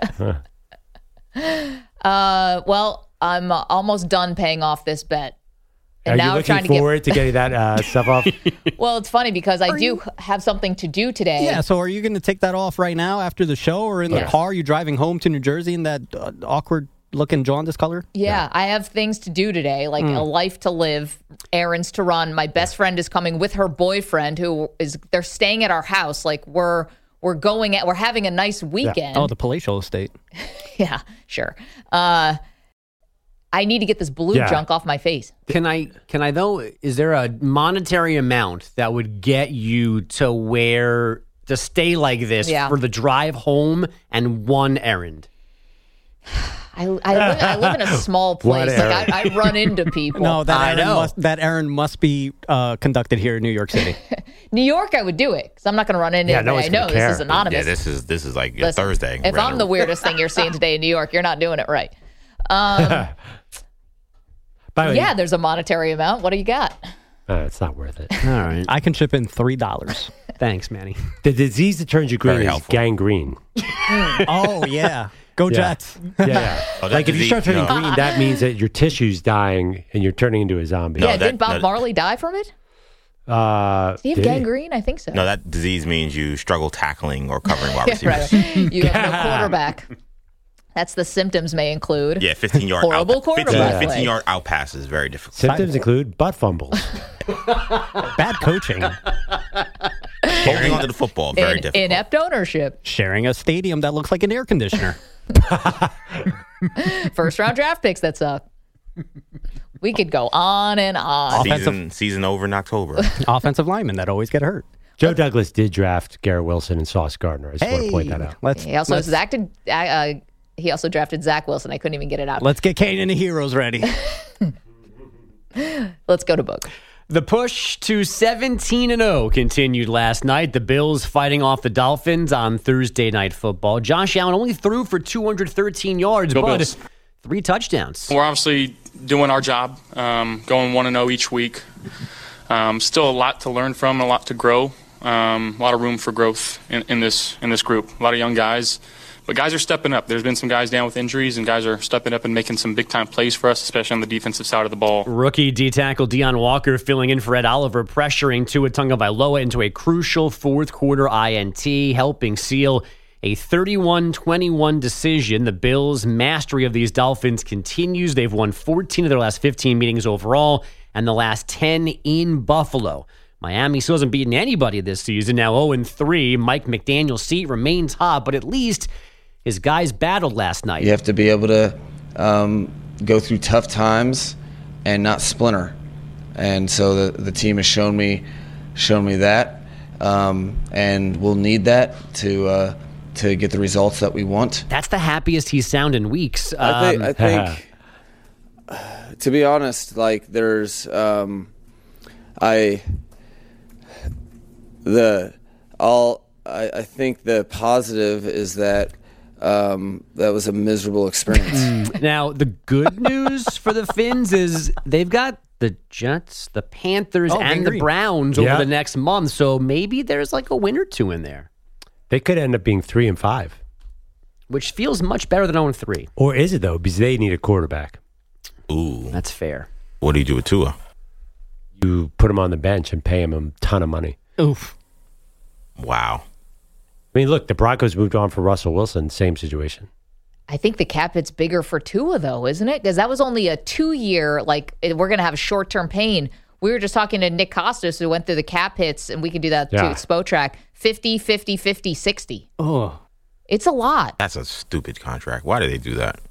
Well, I'm almost done paying off this bet. And now you looking forward to getting that stuff off? Well, it's funny because I do have something to do today. Yeah, so are you going to take that off right now after the show or in the car? You driving home to New Jersey in that awkward looking jaundice color? Yeah, I have things to do today, like a life to live, errands to run. My best friend is coming with her boyfriend they're staying at our house. Like we're having a nice weekend. Oh, the palatial estate. Yeah, sure. I need to get this blue junk off my face. Can I though, is there a monetary amount that would get you to stay like this for the drive home and one errand? I live in a small place. Like I run into people. No, that errand must be conducted here in New York City. New York, I would do it because I'm not going to run into anybody. I know this is anonymous. Yeah, this is like a Thursday. If I'm the weirdest thing you're seeing today in New York, you're not doing it right. Yeah, there's a monetary amount. What do you got? It's not worth it. All right. I can chip in $3. Thanks, Manny. The disease that turns you green is gangrene. Oh, yeah. Go Jets. Yeah. Like if you start turning green, that means that your tissue's dying and you're turning into a zombie. Yeah, didn't Bob Marley die from it? Did he have gangrene? I think so. No, that disease means you struggle tackling or covering wide receivers. Right. You have no quarterback. That's the symptoms may include. 15-yard horrible quarterback. 15-yard out pass is very difficult. Symptoms include butt fumbles. Bad coaching. Holding onto the football, very difficult. Inept ownership. Sharing a stadium that looks like an air conditioner. First round draft picks that suck. We could go on and on. Season over in October. Offensive linemen that always get hurt. Joe Douglas did draft Garrett Wilson and Sauce Gardner. I just want to point that out. He also drafted Zach Wilson. I couldn't even get it out. Let's get Kane and the Heroes ready. Let's go to Book. The push to 17-0 continued last night. The Bills fighting off the Dolphins on Thursday Night Football. Josh Allen only threw for 213 yards, but 3 touchdowns. We're obviously doing our job, going 1-0 each week. Still a lot to learn from, a lot to grow. A lot of room for growth in this group. A lot of young guys. But guys are stepping up. There's been some guys down with injuries, and guys are stepping up and making some big-time plays for us, especially on the defensive side of the ball. Rookie D-tackle Deion Walker filling in for Ed Oliver, pressuring Tua Tagovailoa into a crucial fourth-quarter INT, helping seal a 31-21 decision. The Bills' mastery of these Dolphins continues. They've won 14 of their last 15 meetings overall, and the last 10 in Buffalo. Miami still hasn't beaten anybody this season. Now 0-3. Mike McDaniel's seat remains hot, but at least his guys battled last night. You have to be able to go through tough times and not splinter. And so the team has shown me that, and we'll need that to get the results that we want. That's the happiest he's sounded in weeks. I think to be honest, like there's I think the positive is that that was a miserable experience. Now, the good news for the Finns is they've got the Jets, the Panthers, and the Browns over the next month, so maybe there's like a win or two in there. They could end up being 3-5. which feels much better than 0-3. Or is it, though? Because they need a quarterback. Ooh. That's fair. What do you do with Tua? You put him on the bench and pay him a ton of money. Oof. Wow. I mean, look, the Broncos moved on for Russell Wilson. Same situation. I think the cap hit's bigger for Tua, though, isn't it? Because that was only a 2-year, we're going to have short-term pain. We were just talking to Nick Costas, who went through the cap hits, and we can do that too at Spotrac. 50, 50, 50, 60. Oh. It's a lot. That's a stupid contract. Why do they do that?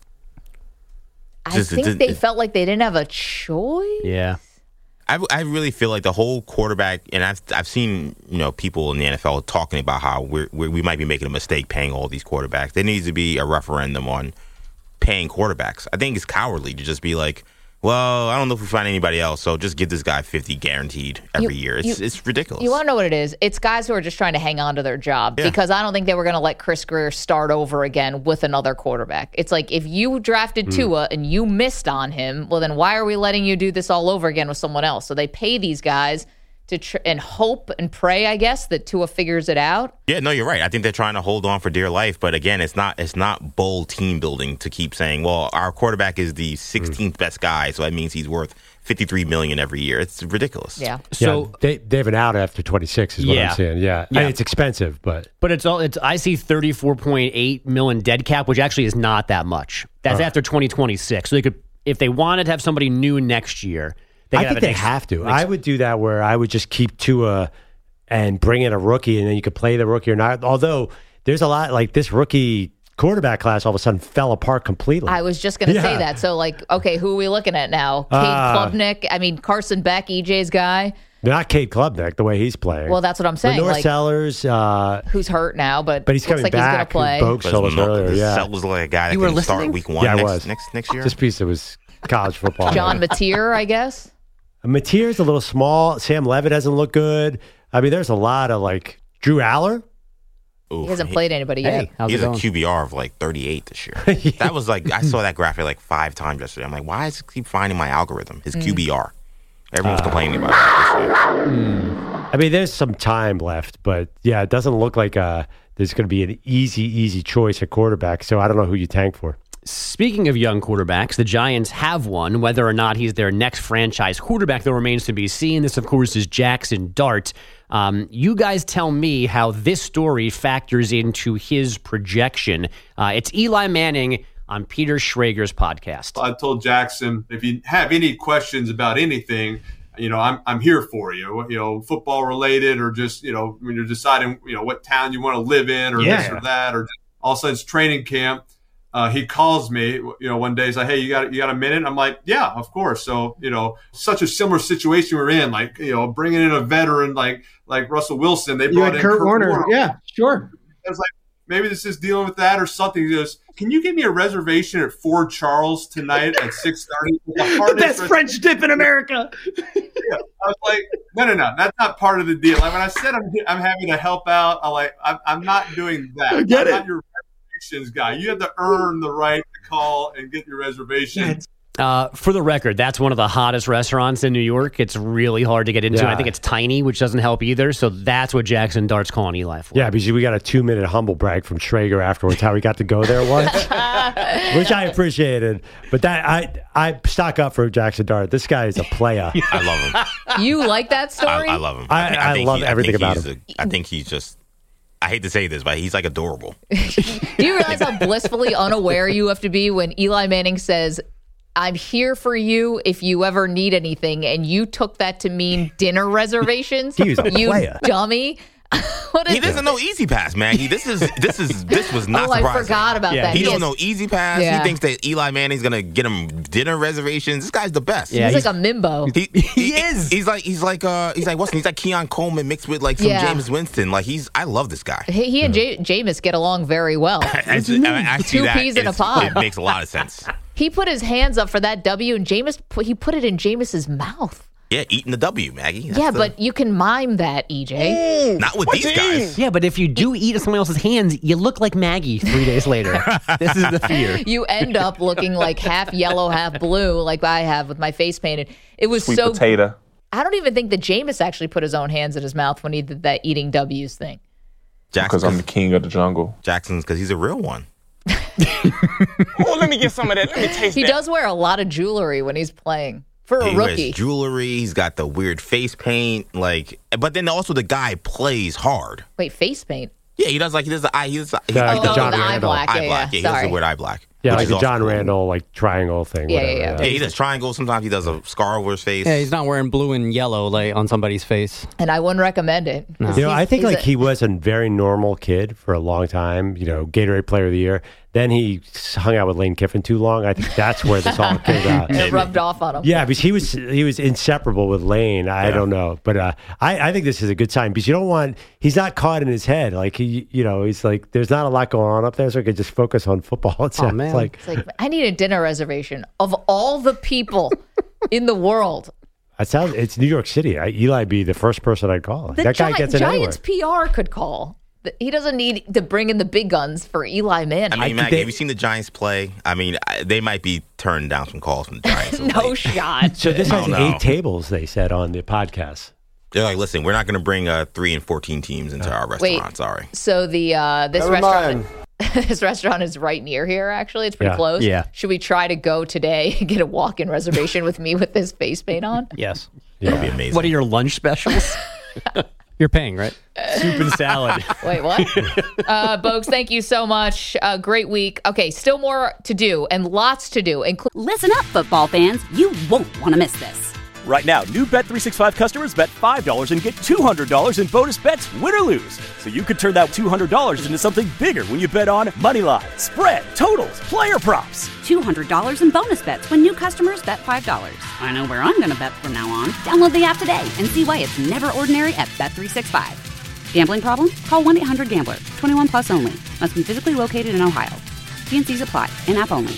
I think they felt like they didn't have a choice. Yeah. I really feel like the whole quarterback, and I've seen people in the NFL talking about how we might be making a mistake paying all these quarterbacks. There needs to be a referendum on paying quarterbacks. I think it's cowardly to just be like, well, I don't know if we find anybody else, so just give this guy 50 guaranteed every year. It's ridiculous. You want to know what it is? It's guys who are just trying to hang on to their job because I don't think they were going to let Chris Greer start over again with another quarterback. It's like if you drafted Tua and you missed on him, well, then why are we letting you do this all over again with someone else? So they pay these guys to and hope and pray, I guess, that Tua figures it out. Yeah, no, you're right. I think they're trying to hold on for dear life. But again, it's not bold team building to keep saying, well, our quarterback is the 16th best guy, so that means he's worth $53 million every year. It's ridiculous. Yeah. So they have an out after 26 is what I'm saying. Yeah. I mean, it's expensive, but it's I see $34.8 million dead cap, which actually is not that much. That's after 2026. So they could, if they wanted to have somebody new next year. I think they have to. I would do that where I would just keep Tua and bring in a rookie, and then you could play the rookie or not. Although there's a lot like this rookie quarterback class all of a sudden fell apart completely. I was just going to say that. So, okay, who are we looking at now? Cade Klubnik? I mean, Carson Beck, EJ's guy? Not Cade Klubnik, the way he's playing. Well, that's what I'm saying. Lenore Sellers. Who's hurt now, but he's coming looks like back. He's going to play. Bogue told us earlier, Sellers like a guy that can start week 1 next year. This piece was college football. John Mateer, I guess. Mateer's a little small. Sam Levitt hasn't looked good. I mean, there's a lot of Drew Aller. Ooh, he hasn't played anybody yet. He's a QBR of 38 this year. That was I saw that graphic 5 times yesterday. I'm like, why does it keep finding my algorithm? His QBR. Everyone's complaining about that. I mean, there's some time left, but yeah, it doesn't look like there's going to be an easy choice at quarterback. So I don't know who you tank for. Speaking of young quarterbacks, the Giants have one. Whether or not he's their next franchise quarterback, that remains to be seen. This, of course, is Jackson Dart. You guys tell me how this story factors into his projection. It's Eli Manning on Peter Schrager's podcast. I told Jackson, if you have any questions about anything, I'm here for you. Football related, or just when you're deciding what town you want to live in, or this or that, or just all of a sudden it's training camp. He calls me, one day. He's like, "Hey, you got a minute?" I'm like, "Yeah, of course." So, such a similar situation we're in, bringing in a veteran like Russell Wilson. They brought in Kurt Warner. Yeah, sure. I was like, maybe this is dealing with that or something. He goes, "Can you give me a reservation at Ford Charles tonight at 6:30?" The best French dip in America. Yeah. I was like, no, that's not part of the deal. When I said I'm happy to help out, I'm not doing that. I get I'm it. not your guy. You have to earn the right to call and get your reservation. For the record, that's one of the hottest restaurants in New York. It's really hard to get into. Yeah. I think it's tiny, which doesn't help either. So that's what Jackson Dart's calling Eli for. Yeah, because we got a 2-minute humble brag from Schrager afterwards, how we got to go there once, which I appreciated. But that I stock up for Jackson Dart. This guy is a player. I love him. You like that story? I love him. I love everything about him. I think he's just. I hate to say this, but he's adorable. Do you realize how blissfully unaware you have to be when Eli Manning says, "I'm here for you if you ever need anything," and you took that to mean dinner reservations? He was a player. Dummy. He doesn't know Easy Pass, man. This was not surprising. I forgot about that. He don't know Easy Pass. Yeah. He thinks that Eli Manning's gonna get him dinner reservations. This guy's the best. Yeah, he's like a Mimbo. He is. He's like Watson. He's like Keon Coleman mixed with some Jameis Winston. I love this guy. He and Jameis get along very well. Two peas in a pod. It makes a lot of sense. He put his hands up for that W, and he put it in Jameis's mouth. Yeah, eating the W, Maggie. But you can mime that, EJ. Not with these guys. Yeah, but if you do eat in someone else's hands, you look like Maggie 3 days later. This is the fear. You end up looking like half yellow, half blue, like I have with my face painted. It was Sweet potato. I don't even think that Jameis actually put his own hands in his mouth when he did that eating W's thing. Because I'm the king of the jungle. Jackson's because he's a real one. Oh, let me get some of that. Let me taste He that. does wear a lot of jewelry when he's playing. For a He rookie. wears jewelry. He's got the weird face paint. But then also the guy plays hard. Wait, face paint? Yeah, he does the eye. Like the John the eye Randall. black. Eye black. Yeah, he does Sorry. the weird eye black. Yeah, which like is the also John cool. Randall, like triangle thing. Yeah, whatever, yeah. Yeah, he does triangles. Sometimes he does a scar over his face. Yeah, he's not wearing blue and yellow like on somebody's face. And I wouldn't recommend it. No. You know, I think he's like he was a very normal kid for a long time. You know, Gatorade Player of the Year. Then he hung out with Lane Kiffin too long. I think that's where this all came out. It rubbed off on him. Yeah, because he was inseparable with Lane. I don't know, but I think this is a good sign because you don't want. He's not caught in his head. Like he's like there's not a lot going on up there, so he could just focus on football. It's man. like It's like, I need a dinner reservation of all the people in the world. it's New York City. Eli be the first person I'd call. The That guy gets it anywhere. Giants PR could call. He doesn't need to bring in the big guns for Eli Manning. I mean, Maggie, have you seen the Giants play? I mean, they might be turning down some calls from the Giants. No shot. So this has I don't know. 8 tables, they said on the podcast. They're like, listen, we're not going to bring 3 and 14 teams into our restaurant. Wait. Sorry. So the this Never restaurant mind. this restaurant is right near here. Actually, it's pretty Yeah. close. Yeah. Should we try to go today and get a walk-in reservation with me with this face paint on? Yes. That'd be amazing. What are your lunch specials? You're paying, right? Soup and salad. Wait, what? Bogues, thank you so much. Great week. Okay, still more to do and lots to do. Listen up, football fans. You won't want to miss this. Right now, new Bet365 customers bet $5 and get $200 in bonus bets, win or lose. So you could turn that $200 into something bigger when you bet on moneyline, spread, totals, player props. $200 in bonus bets when new customers bet $5. I know where I'm going to bet from now on. Download the app today and see why it's never ordinary at Bet365. Gambling problem? Call 1-800-GAMBLER. 21 plus only. Must be physically located in Ohio. T&Cs apply. In-app only.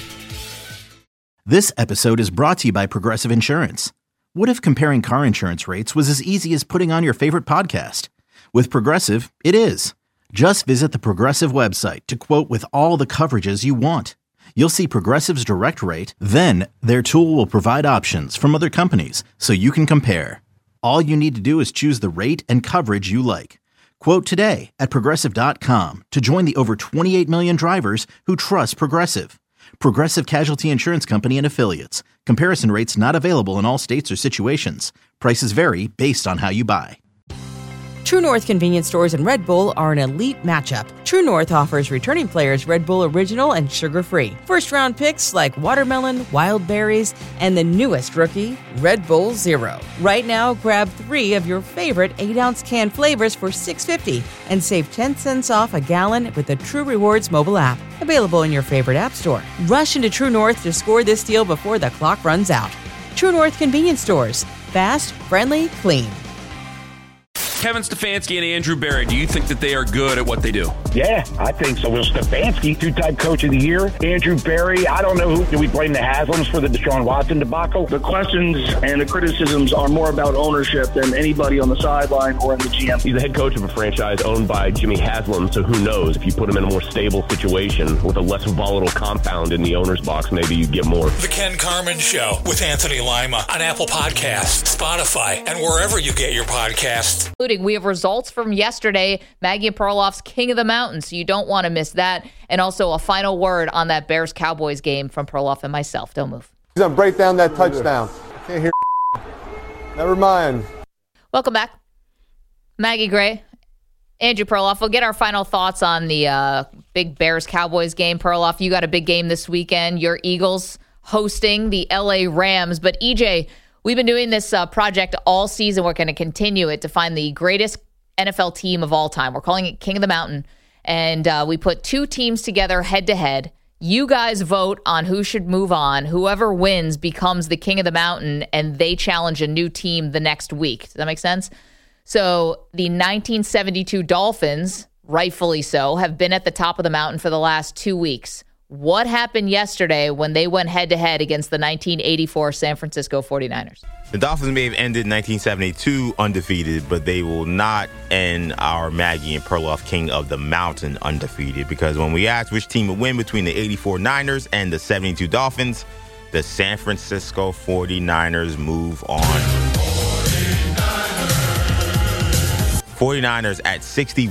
This episode is brought to you by Progressive Insurance. What if comparing car insurance rates was as easy as putting on your favorite podcast? With Progressive, it is. Just visit the Progressive website to quote with all the coverages you want. You'll see Progressive's direct rate, then their tool will provide options from other companies so you can compare. All you need to do is choose the rate and coverage you like. Quote today at Progressive.com to join the over 28 million drivers who trust Progressive. Progressive Casualty Insurance Company and Affiliates. Comparison rates not available in all states or situations. Prices vary based on how you buy. True North convenience stores and Red Bull are an elite matchup. True North offers returning players Red Bull Original and sugar-free. First-round picks like watermelon, wild berries, and the newest rookie, Red Bull Zero. Right now, grab 3 of your favorite 8-ounce can flavors for $6.50 and save 10 cents off a gallon with the True Rewards mobile app. Available in your favorite app store. Rush into True North to score this deal before the clock runs out. True North convenience stores. Fast, friendly, clean. Kevin Stefanski and Andrew Berry, do you think that they are good at what they do? Yeah, I think so. Will Stefanski, 2-time coach of the year. Andrew Berry, I don't know do we blame the Haslams for the Deshaun Watson debacle? The questions and the criticisms are more about ownership than anybody on the sideline or in the GM. He's the head coach of a franchise owned by Jimmy Haslam, so who knows? If you put him in a more stable situation with a less volatile compound in the owner's box, maybe you get more. The Ken Carman Show with Anthony Lima on Apple Podcasts, Spotify, and wherever you get your podcasts. We have results from yesterday, Maggie and Perloff's King of the Mountain, so you don't want to miss that. And also a final word on that Bears-Cowboys game from Perloff and myself. Don't move. He's going to break down that touchdown. Can't hear. Never mind. Welcome back. Maggie Gray, Andrew Perloff. We'll get our final thoughts on the big Bears-Cowboys game. Perloff, you got a big game this weekend. Your Eagles hosting the LA Rams. But EJ, we've been doing this project all season. We're going to continue it to find the greatest NFL team of all time. We're calling it King of the Mountain. And we put 2 teams together head-to-head. You guys vote on who should move on. Whoever wins becomes the King of the Mountain, and they challenge a new team the next week. Does that make sense? So the 1972 Dolphins, rightfully so, have been at the top of the mountain for the last 2 weeks. What happened yesterday when they went head-to-head against the 1984 San Francisco 49ers? The Dolphins may have ended 1972 undefeated, but they will not end our Maggie and Perloff King of the Mountain undefeated, because when we asked which team would win between the 84 Niners and the 72 Dolphins, the San Francisco 49ers move on. 49ers at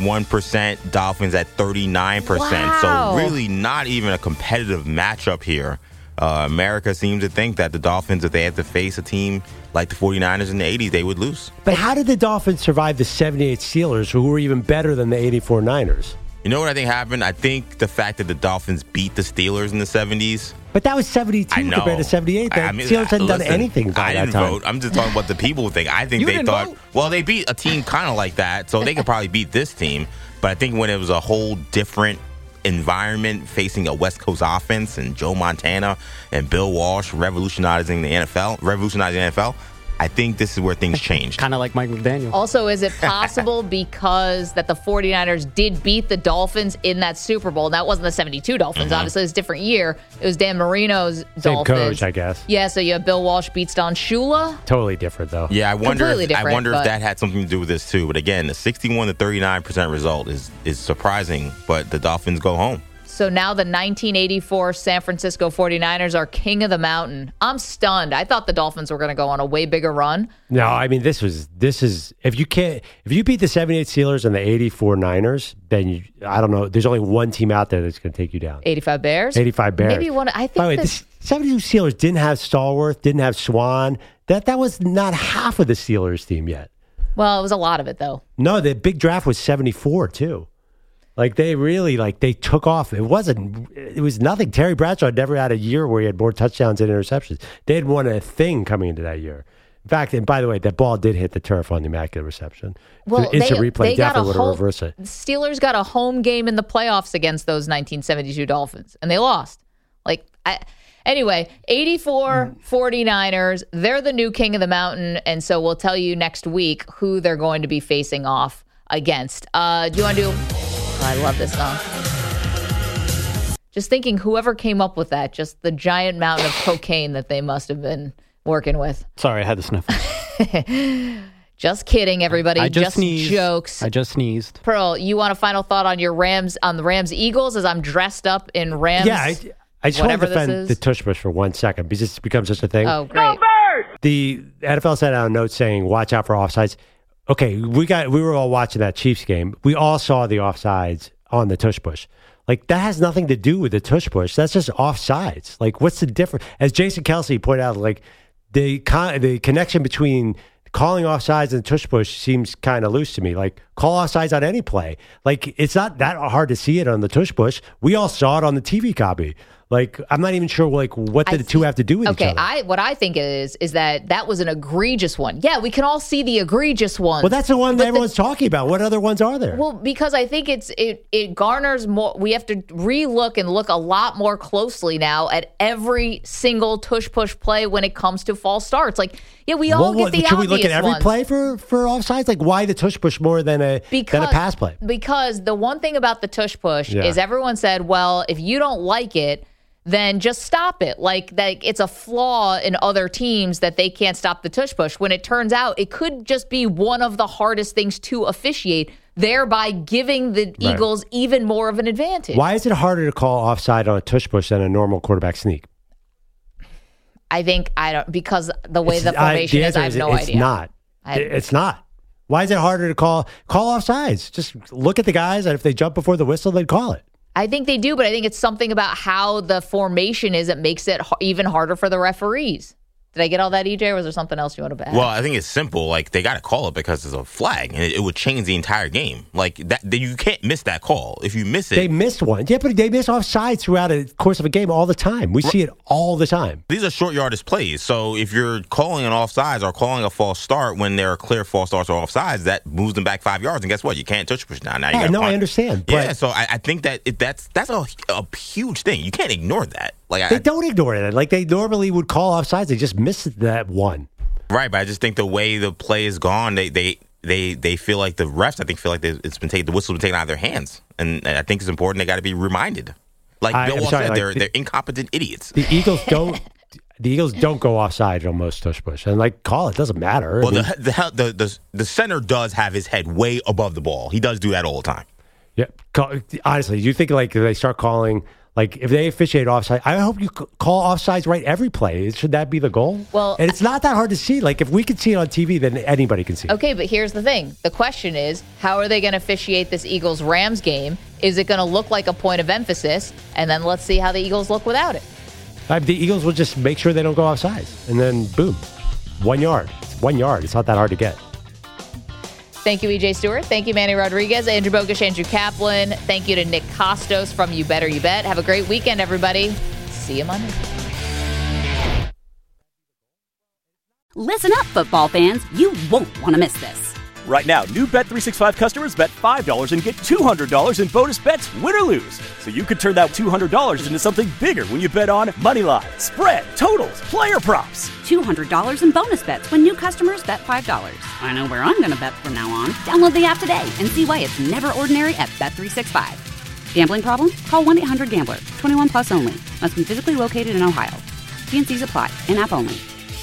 61%, Dolphins at 39%. Wow. So really not even a competitive matchup here. America seems to think that the Dolphins, if they had to face a team like the 49ers in the 80s, they would lose. But how did the Dolphins survive the 78 Steelers, who were even better than the 84 Niners? You know what I think happened? I think the fact that the Dolphins beat the Steelers in the 70s. But that was 72 compared to 78. The Steelers hadn't done anything by that time. Vote. I'm just talking what the people think. I think they thought, well, they beat a team kind of like that, so they could probably beat this team. But I think when it was a whole different environment facing a West Coast offense and Joe Montana and Bill Walsh revolutionizing the NFL, I think this is where things changed. Kind of like Mike McDaniel. Also, is it possible because that the 49ers did beat the Dolphins in that Super Bowl? Now, it wasn't the 72 Dolphins. Obviously, it was a different year. It was Dan Marino's Dolphins. Same coach, I guess. Yeah, so you have Bill Walsh beats Don Shula. Totally different, though. Yeah, I wonder if but that had something to do with this, too. But again, the 61 to 39% result is surprising, but the Dolphins go home. So now the 1984 San Francisco 49ers are king of the mountain. I'm stunned. I thought the Dolphins were going to go on a way bigger run. No, I mean this is if you beat the 78 Steelers and the 84 Niners, then I don't know. There's only one team out there that's going to take you down. 85 Bears. 85 Bears. Maybe one. I think. By the way, the 72 Steelers didn't have Stallworth, didn't have Swan. That was not half of the Steelers team yet. Well, it was a lot of it though. No, the big draft was 74 too. Like they really they took off. It was nothing. Terry Bradshaw never had a year where he had more touchdowns and interceptions. They had won a thing coming into that year. In fact, and by the way, that ball did hit the turf on the Immaculate Reception. Well, the instant replay definitely would have reversed it. The Steelers got a home game in the playoffs against those 1972 Dolphins, and they lost. Anyway, 84 49ers, they're the new king of the mountain, and so we'll tell you next week who they're going to be facing off against. Do you want to do... I love this song. Just thinking whoever came up with that, just the giant mountain of cocaine that they must have been working with. Sorry, I had to sniffle. Just kidding, everybody. I just sneezed. Jokes. I just sneezed. Pearl, you want a final thought on your Rams, on the Rams Eagles as I'm dressed up in Rams? Yeah, I just want to defend the tush push for 1 second because it's become such a thing. Oh, great. The NFL sent out a note saying, watch out for offsides. Okay, we were all watching that Chiefs game. We all saw the offsides on the tush push. Like, that has nothing to do with the tush push. That's just offsides. Like, what's the difference? As Jason Kelsey pointed out, like, the connection between calling offsides and tush push seems kind of loose to me. Like, call offsides on any play. Like, it's not that hard to see it on the tush push. We all saw it on the TV copy. Like, I'm not even sure, like, what did the two have to do with each other? Okay, what I think is that was an egregious one. Yeah, we can all see the egregious ones. Well, that's the one that everyone's talking about. What other ones are there? Well, because I think it garners more. We have to relook and look a lot more closely now at every single tush-push play when it comes to false starts. Like, yeah, we all get the obvious ones. Should we look at every play for offsides? Like, why the tush-push more than a pass play? Because the one thing about the tush-push is everyone said, well, if you don't like it, then just stop it. Like it's a flaw in other teams that they can't stop the tush push. When it turns out it could just be one of the hardest things to officiate, thereby giving the Eagles even more of an advantage. Why is it harder to call offside on a tush push than a normal quarterback sneak? Because the way the formation is, I have no idea. It's not. Why is it harder to call offsides? Just look at the guys, and if they jump before the whistle, they'd call it. I think they do, but I think it's something about how the formation is that makes it even harder for the referees. Did I get all that, EJ, or was there something else you want to add? Well, I think it's simple. Like, they got to call it because it's a flag, and it would change the entire game. Like, you can't miss that call. If you miss it... They missed one. Yeah, but they miss offsides throughout the course of a game all the time. We see it all the time. These are short yardage plays. So if you're calling an offsides or calling a false start when there are clear false starts or offsides, that moves them back 5 yards. And guess what? You can't touch push now. Now you got to punt. I understand. Yeah, so I think that that's a huge thing. You can't ignore that. Like they don't ignore it. Like they normally would call offsides. They just missed that one. Right, but I just think the way the play is gone, they feel like the refs. I think feel like the whistle's been taken out of their hands, and I think it's important. They got to be reminded. Like Bill Walsh said, they're incompetent idiots. The Eagles don't. The Eagles don't go offside on most tush push, and call it doesn't matter. Well, the center does have his head way above the ball. He does do that all the time. Yeah, honestly, do you think if they start calling Like, if they officiate offside, I hope you call offsides right every play. Should that be the goal? Well, and it's not that hard to see. Like, if we can see it on TV, then anybody can see it. Okay, but here's the thing. The question is, how are they going to officiate this Eagles-Rams game? Is it going to look like a point of emphasis? And then let's see how the Eagles look without it. The Eagles will just make sure they don't go offsides. And then, boom, 1 yard. It's 1 yard. It's not that hard to get. Thank you, EJ Stewart. Thank you, Manny Rodriguez, Andrew Bogusch, Andrew Kaplan. Thank you to Nick Costos from You Better You Bet. Have a great weekend, everybody. See you Monday. Listen up, football fans. You won't want to miss this. Right now, new Bet365 customers bet $5 and get $200 in bonus bets, win or lose. So you could turn that $200 into something bigger when you bet on moneyline, spread, totals, player props. $200 in bonus bets when new customers bet $5. I know where I'm going to bet from now on. Download the app today and see why it's never ordinary at Bet365. Gambling problem? Call 1-800-GAMBLER. 21 plus only. Must be physically located in Ohio. T&Cs apply. In-app only.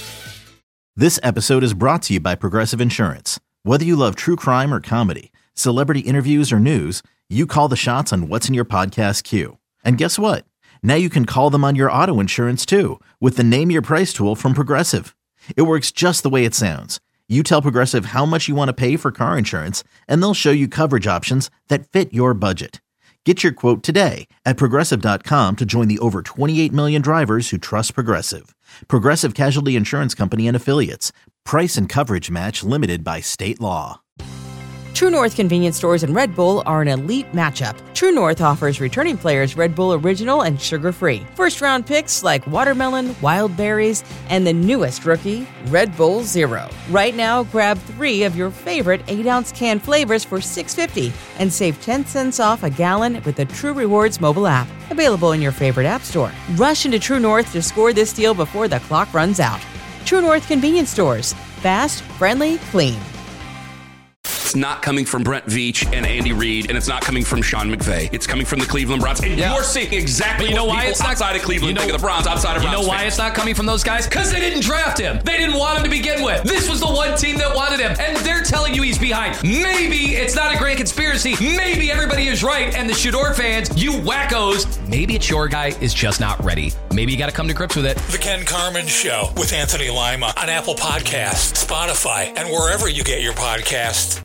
This episode is brought to you by Progressive Insurance. Whether you love true crime or comedy, celebrity interviews or news, you call the shots on what's in your podcast queue. And guess what? Now you can call them on your auto insurance too with the Name Your Price tool from Progressive. It works just the way it sounds. You tell Progressive how much you want to pay for car insurance, and they'll show you coverage options that fit your budget. Get your quote today at Progressive.com to join the over 28 million drivers who trust Progressive. Progressive Casualty Insurance Company and Affiliates. Price and coverage match limited by state law. True North convenience stores and Red Bull are an elite matchup. True North offers returning players Red Bull Original and sugar-free. First-round picks like watermelon, wild berries, and the newest rookie, Red Bull Zero. Right now, grab 3 of your favorite 8-ounce can flavors for $6.50 and save 10 cents off a gallon with the True Rewards mobile app. Available in your favorite app store. Rush into True North to score this deal before the clock runs out. True North convenience stores. Fast, friendly, clean. It's not coming from Brent Veach and Andy Reid, and it's not coming from Sean McVay. It's coming from the Cleveland Browns. And you're seeing exactly what people it's outside of Cleveland think of the Browns, outside of Browns. You know why it's not coming from those guys? Because they didn't draft him. They didn't want him to begin with. This was the one team that wanted him, and they're telling you he's behind. Maybe it's not a grand conspiracy. Maybe everybody is right, and the Shador fans, you wackos, maybe it's your guy is just not ready. Maybe you got to come to grips with it. The Ken Carman Show with Anthony Lima on Apple Podcasts, Spotify, and wherever you get your podcasts.